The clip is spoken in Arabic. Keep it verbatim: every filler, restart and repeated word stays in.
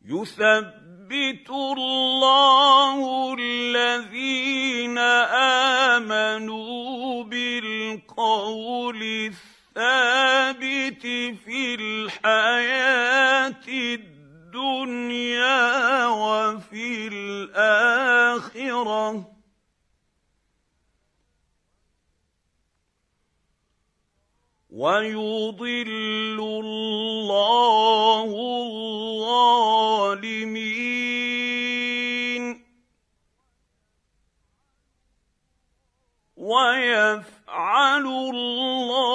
يثبت الله الذين آمنوا بالقول الثابت في الحياة الدنيا وفي الآخرة ويضل الله الظالمين ويفعل الله